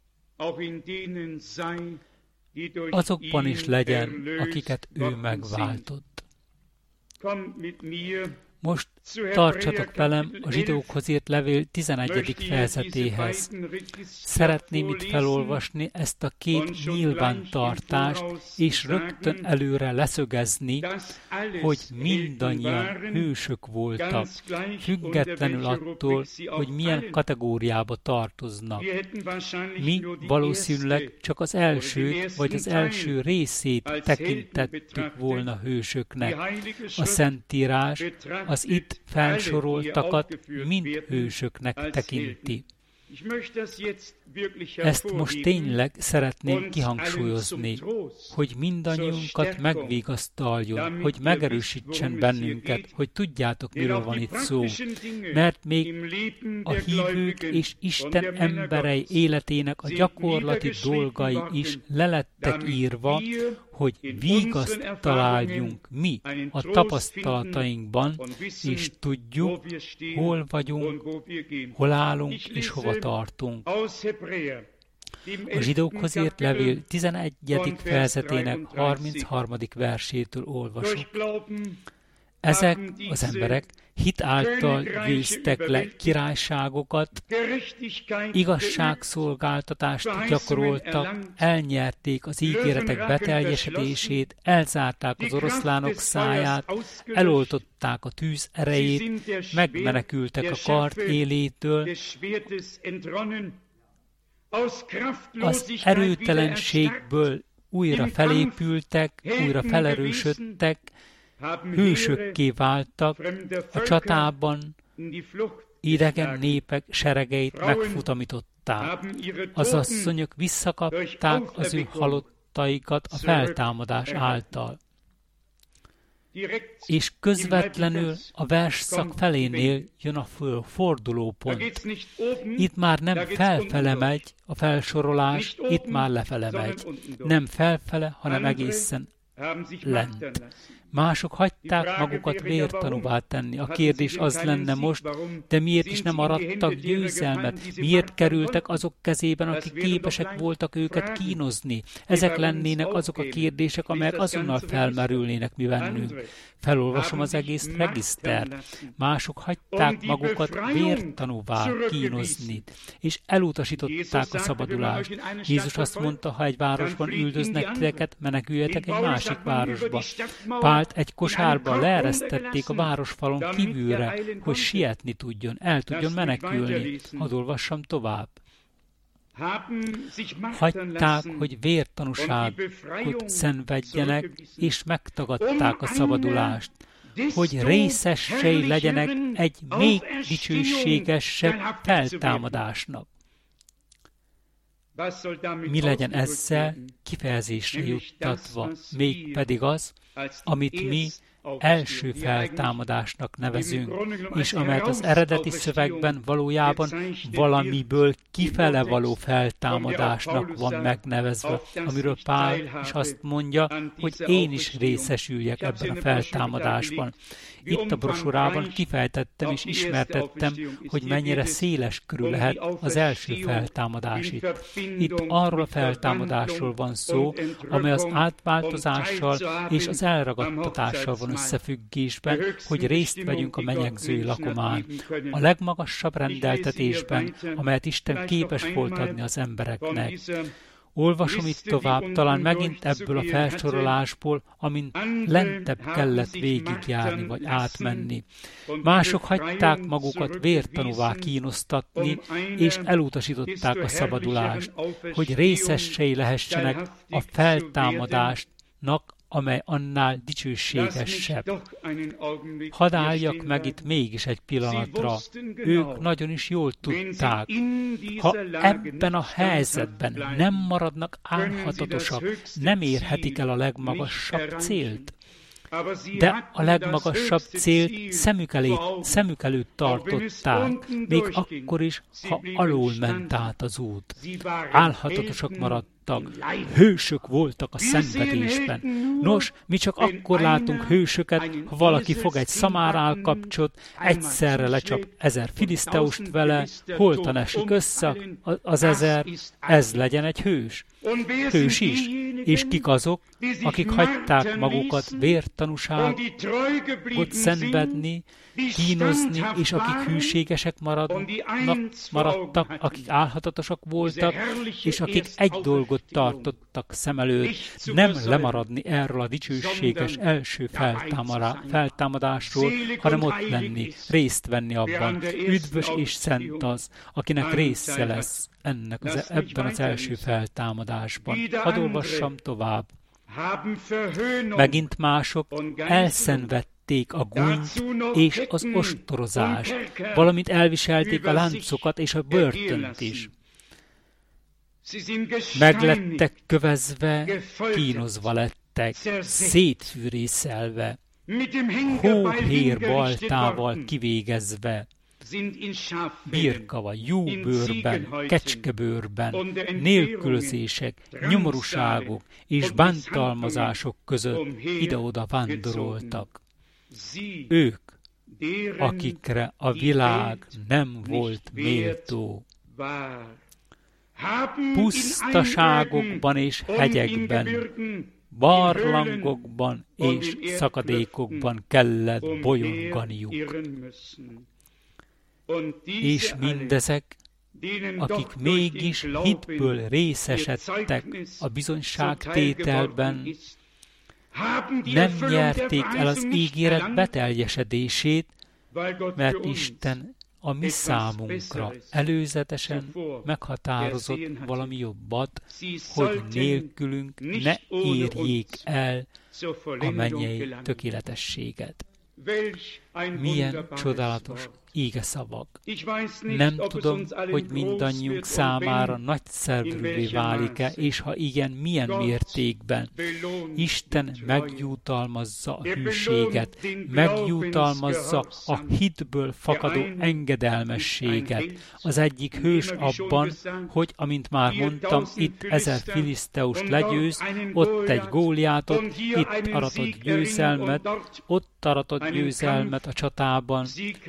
azokban is legyen, akiket ő megváltott. Most tartsatok velem a zsidókhoz írt levél tizenegyedik fejezetéhez. Szeretném itt felolvasni ezt a két nyilvántartást, és rögtön előre leszögezni, hogy mindannyian hősök voltak, függetlenül attól, hogy milyen kategóriába tartoznak. Mi valószínűleg csak az elsőt, vagy az első részét tekintettük volna hősöknek. A Szentírás az itt felsoroltakat mind hősöknek tekinti. Ezt most tényleg szeretném kihangsúlyozni, hogy mindannyiunkat megvigasztaljon, hogy megerősítsen bennünket, hogy tudjátok, miről van itt szó. Mert még a hívők és Isten emberei életének a gyakorlati dolgai is lelettek írva, hogy vígaszt találjunk mi a tapasztalatainkban, és tudjuk, hol vagyunk, hol állunk és hova tartunk. A zsidókhoz írt levél tizenegyedik fejezetének harmincharmadik versétől olvasok. Ezek az emberek hit által győztek le királyságokat, igazságszolgáltatást gyakoroltak, elnyerték az ígéretek beteljesedését, elzárták az oroszlánok száját, eloltották a tűz erejét, megmenekültek a kard élétől, az erőtelenségből újra felépültek, újra felerősödtek, hősökké váltak, a csatában idegen népek seregeit megfutamították. Az asszonyok visszakapták az ő halottaikat a feltámadás által. És közvetlenül a versszak felénél jön a fordulópont. Itt már nem felfele megy a felsorolás, itt már lefele megy. Nem felfele, hanem egészen lent. Mások hagyták magukat vértanúvá tenni. A kérdés az lenne most, de miért is nem arattak győzelmet? Miért kerültek azok kezében, akik képesek voltak őket kínozni? Ezek lennének azok a kérdések, amelyek azonnal felmerülnének mi bennünk. Felolvasom az egész regisztert. Mások hagyták magukat vértanúvá kínozni, és elutasították a szabadulást. Jézus azt mondta, ha egy városban üldöznek titeket, meneküljetek egy másik városba. Pált egy kosárba leeresztették a városfalon kívülre, hogy sietni tudjon, el tudjon menekülni. Hadd olvassam tovább. Hagyták, hogy vértanúságot szenvedjenek, és megtagadták a szabadulást, hogy részessé legyenek egy még dicsőségesebb feltámadásnak. Mi legyen ezzel kifejezésre juttatva, mégpedig az, amit mi első feltámadásnak nevezünk, és amelyet az eredeti szövegben valójában valamiből kifele való feltámadásnak van megnevezve, amiről Pál is azt mondja, hogy én is részesüljek ebben a feltámadásban. Itt a brosúrában kifejtettem és ismertettem, hogy mennyire széles körül lehet az első feltámadás itt. Itt arról a feltámadásról van szó, amely az átváltozással és az elragadtatással van összefüggésben, hogy részt vegyünk a menyegzői lakomán. A legmagasabb rendeltetésben, amelyet Isten képes volt adni az embereknek. Olvasom itt tovább, talán megint ebből a felsorolásból, amin lentebb kellett végigjárni vagy átmenni. Mások hagyták magukat vértanúvá kínosztatni, és elutasították a szabadulást, hogy részessé lehessenek a feltámadásnak amely annál dicsőségesebb. Hadd álljak meg itt mégis egy pillanatra. Ők nagyon is jól tudták, ha ebben a helyzetben nem maradnak álhatatosak, nem érhetik el a legmagasabb célt. De a legmagasabb célt szemük, elé, szemük előtt tartották, még akkor is, ha alól ment át az út. Álhatatosak maradtak, hősök voltak a szenvedésben. Nos, mi csak akkor látunk hősöket, ha valaki fog egy szamárálkapcsot, egyszerre lecsap ezer filiszteust vele, holtan esik össze az ezer, ez legyen egy hős. Hős is. És kik azok, akik hagyták magukat vértanúságot szenvedni, kínozni, és akik hűségesek maradnak, maradtak, akik álhatatosak voltak, és akik egy dolgot tartottak szem előtt, nem lemaradni erről a dicsőséges első feltámadásról, hanem ott lenni, részt venni abban. Üdvös és szent az, akinek része lesz ennek az, ebben az első feltámadásban. Hadd olvassam tovább. Megint mások elszenvedték a gúnyt és az ostorozást, valamint elviselték a láncokat és a börtönt is. Meglettek kövezve, kínozva lettek, szétfűrészelve, hóhér baltával kivégezve, birkava, júbőrben, kecskebőrben, nélkülözések, nyomorúságok és bántalmazások között ide-oda vándoroltak. Ők, akikre a világ nem volt méltó. Pusztaságokban és hegyekben, barlangokban és szakadékokban kellett bolyonganiuk. És mindezek, akik mégis hitből részesedtek a bizonyságtételben, nem nyerték el az ígéret beteljesedését, mert Isten a mi számunkra előzetesen meghatározott valami jobbat, hogy nélkülünk ne érjék el a mennyei tökéletességet. Milyen csodálatos ígeszavak. Nem tudom, hogy mindannyiunk számára nagyszerűvé válik-e, és ha igen, milyen mértékben. Isten megjutalmazza a hűséget, megjutalmazza a hitből fakadó engedelmességet. Az egyik hős abban, hogy, amint már mondtam, itt ezer filiszteust legyőz, ott egy Góliátot, itt aratott győzelmet, ott aratott győzelmet a csatában.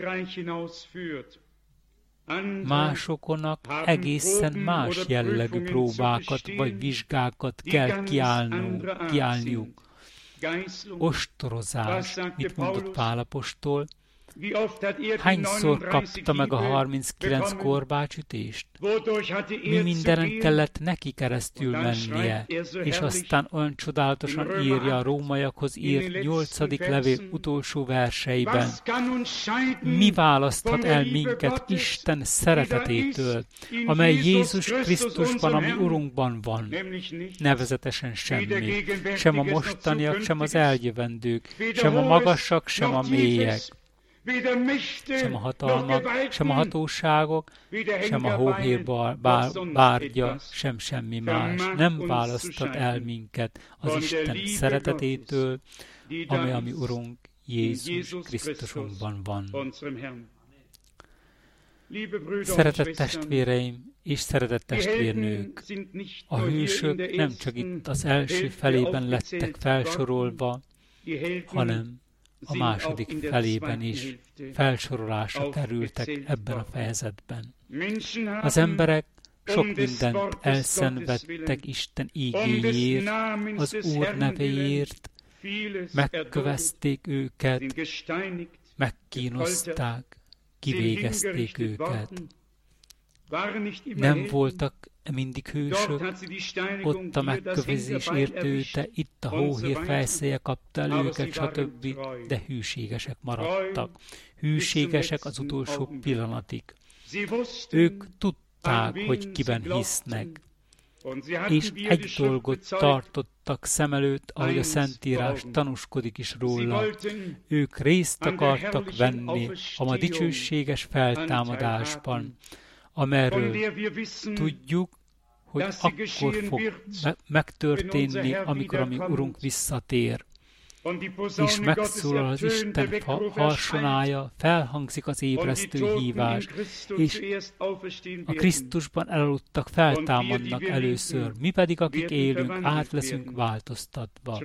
Másoknak egészen más jellegű próbákat vagy vizsgákat kell kiállnunk, kiállniuk. Ostorozás, mit mondott Pál apostol? Hányszor kapta meg a harminckilenc korbácsütést? Mi mindenen kellett neki keresztül mennie, és aztán olyan csodálatosan írja a rómaiakhoz írt nyolcadik levél utolsó verseiben. Mi választhat el minket Isten szeretetétől, amely Jézus Krisztusban, ami Urunkban van? Nevezetesen semmi. Sem a mostaniak, sem az eljövendők, sem a magasak, sem a mélyek. Sem a hatalmak, sem a hatóságok, sem a hóhér bárgya, sem semmi más. Nem választhat el minket az Isten szeretetétől, amely a mi Urunk Jézus Krisztusunkban van. Szeretett testvéreim és szeretett testvérnők, a hősök nem csak itt az első felében lettek felsorolva, hanem a második felében is felsorolásra kerültek ebben a fejezetben. Az emberek sok mindent elszenvedtek Isten ígéjéért, az Úr nevéért, megkövezték őket, megkínozták, kivégezték őket. Nem voltak mindig hősök, ott a megkövezés érte őte, itt a hóhér fejszéje kapta el őket, stb., de hűségesek maradtak. Hűségesek az utolsó pillanatig. Ők tudták, hogy kiben hisznek. és egy dolgot tartottak szem előtt, ahogy a Szentírás tanúskodik is róla. Ők részt akartak venni a ma dicsőséges feltámadásban, amerről tudjuk, hogy akkor fog megtörténni, amikor a mi Urunk visszatér. És megszólal az Isten harsonája, felhangzik az ébresztő hívás, és a Krisztusban elaludtak feltámadnak először, mi pedig, akik élünk, át leszünk változtatva.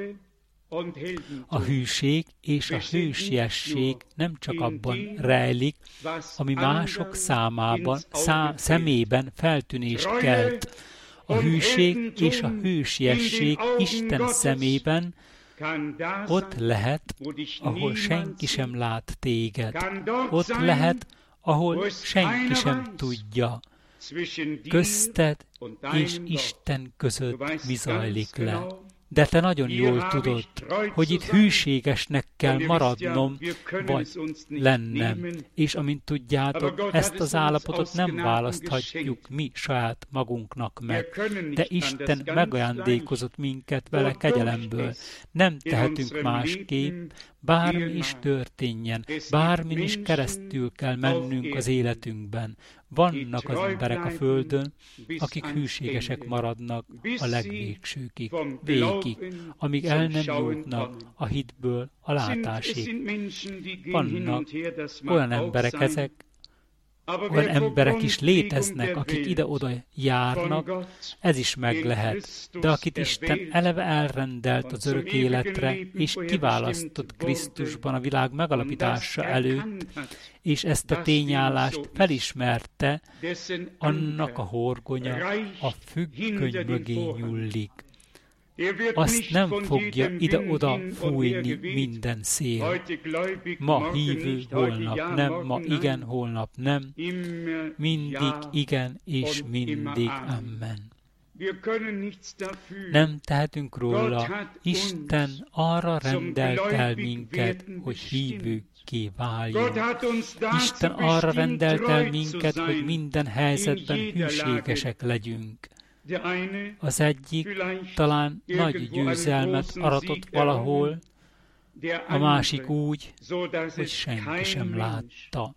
A hűség és a hősiesség nem csak abban rejlik, ami mások számában, szá, szemében feltűnést kelt. A hűség és a hősiesség Isten szemében ott lehet, ahol senki sem lát téged. Ott lehet, ahol senki sem tudja. Közted és Isten között mi zajlik le. De te nagyon jól tudod, hogy itt hűségesnek kell maradnom, vagy lennem. És amint tudjátok, ezt az állapotot nem választhatjuk mi saját magunknak meg. De Isten megajándékozott minket vele kegyelemből. Nem tehetünk másképp, bármi is történjen, bármin is keresztül kell mennünk az életünkben. Vannak az emberek a földön, akik hűségesek maradnak a legvégsőkig, végig, amíg el nem jutnak a hitből a látásig. Vannak olyan emberek ezek, olyan emberek is léteznek, akik ide-oda járnak, ez is meg lehet. De akit Isten eleve elrendelt az örök életre, és kiválasztott Krisztusban a világ megalapítása előtt, és ezt a tényállást felismerte, annak a horgonya a függöny mögé nyúlik. Azt nem fogja ide-oda fújni minden szél. Ma hívő, holnap nem, ma igen, holnap nem. Mindig igen, és mindig amen. Nem tehetünk róla, Isten arra rendelt el minket, hogy hívőkké váljunk. Isten arra rendelt el minket, hogy minden helyzetben hűségesek legyünk. Az egyik talán nagy győzelmet aratott valahol, a másik úgy, hogy senki sem látta.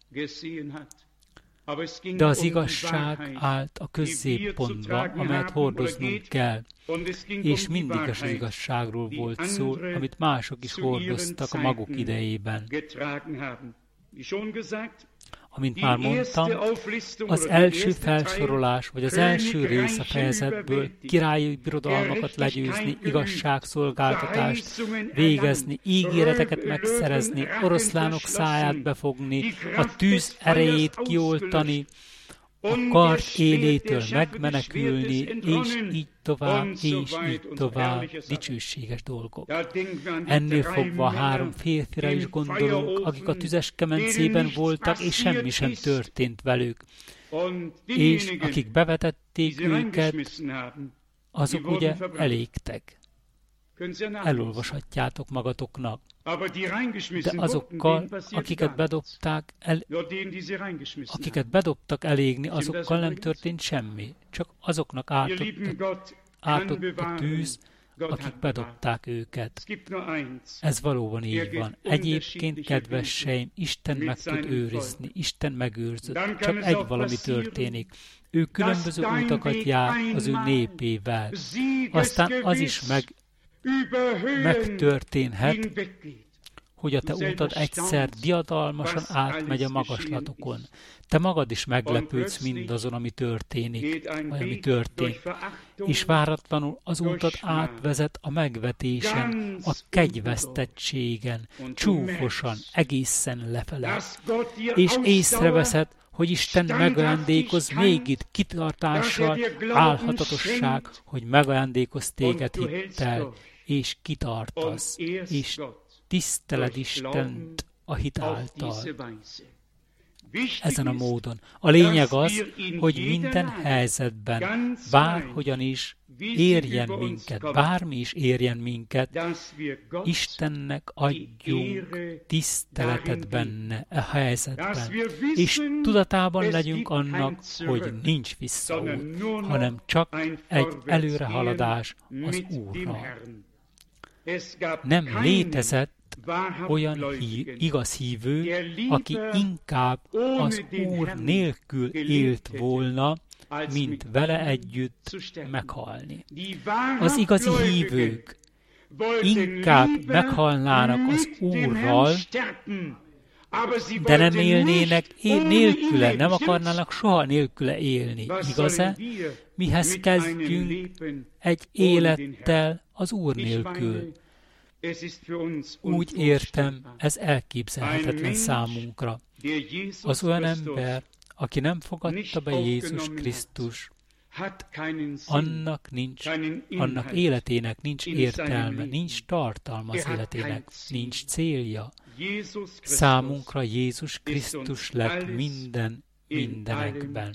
De az igazság állt a középpontba, amelyet hordoznunk kell, és mindig az igazságról volt szó, amit mások is hordoztak a maguk idejében. Amint már mondtam, az első felsorolás, vagy az első rész a fejezetből királyi birodalmakat legyőzni, igazságszolgáltatást végezni, ígéreteket megszerezni, oroszlánok száját befogni, a tűz erejét kioltani, a kard élétől megmenekülni, és így tovább, és így tovább, dicsőséges dolgok. Ennél fogva a három férfira is gondolunk, akik a tüzes kemencében voltak, és semmi sem történt velük. És akik bevetették őket, azok ugye elégtek. Elolvashatjátok magatoknak. De azokkal, akiket bedobták, el, akiket bedobtak elégni, azokkal nem történt semmi. Csak azoknak ártott, ártott a tűz, akik bedobták őket. Ez valóban így van. Egyébként, kedveseim, Isten meg tud őrizni, Isten megőrzött. Csak egy valami történik. Ő különböző utakat jár az ő népével. Aztán az is meg megtörténhet, hogy a te utad egyszer diadalmasan átmegy a magaslatokon. Te magad is meglepődsz mindazon, ami történik, vagy ami történt. És váratlanul az útad átvezet a megvetésen, a kegyvesztettségen, csúfosan, egészen lefele. És észreveszed, hogy Isten megajándékoz még itt kitartással, álhatatosság, hogy megajándékoz téged hittel, és kitartasz, és tiszteled Istent a hit által. ezen a módon. A lényeg az, hogy minden helyzetben, bárhogyan is érjen minket, bármi is érjen minket, Istennek adjunk tiszteletet benne a helyzetben, és tudatában legyünk annak, hogy nincs visszaút, hanem csak egy előrehaladás az Úrral. Nem létezett olyan hí, igaz hívő, aki inkább az Úr nélkül élt volna, mint vele együtt meghalni. Az igazi hívők inkább meghalnának az Úrral, de nem élnének él nélküle, nem akarnának soha nélküle élni. Igaz-e? Mihez kezdjünk egy élettel az Úr nélkül? Úgy értem, ez elképzelhetetlen számunkra. Az olyan ember, aki nem fogadta be Jézus Krisztus, annak nincs, annak életének nincs értelme, nincs tartalma az életének, nincs célja. Számunkra Jézus Krisztus lett minden mindenekben.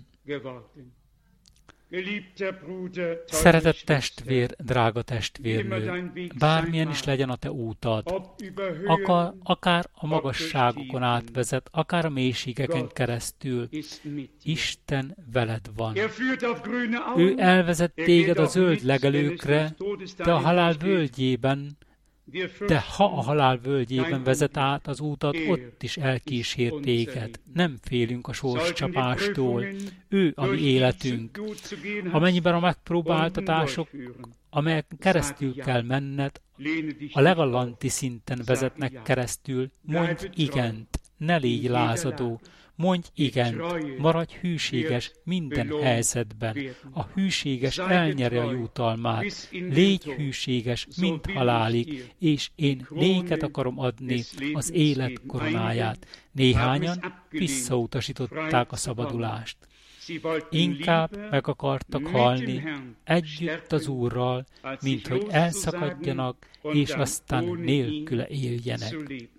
Szeretett testvér, drága testvérnő, bármilyen is legyen a te útad, akár, akár a magasságokon átvezet, akár a mélységeken keresztül, Isten veled van. Ő elvezet téged a zöld legelőkre, de a halál völgyében, de ha a halál völgyében vezet át az útat, ott is elkísér téged. Nem félünk a sorscsapástól. Ő a mi életünk. Amennyiben a megpróbáltatások, amelyek keresztül kell menned, a legalanti szinten vezetnek keresztül, mondj igent, ne légy lázadó. Mondj igent, maradj hűséges minden helyzetben. A hűséges elnyeri a jutalmát. Légy hűséges, mint halálig, és én néked akarom adni az élet koronáját. Néhányan visszautasították a szabadulást. Inkább meg akartak halni együtt az Úrral, mint hogy elszakadjanak, és aztán nélküle éljenek.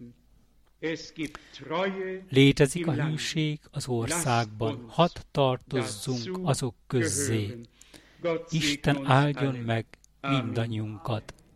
Létezik a hűség az országban, hadd tartozzunk azok közzé. Isten áldjon meg mindannyiunkat.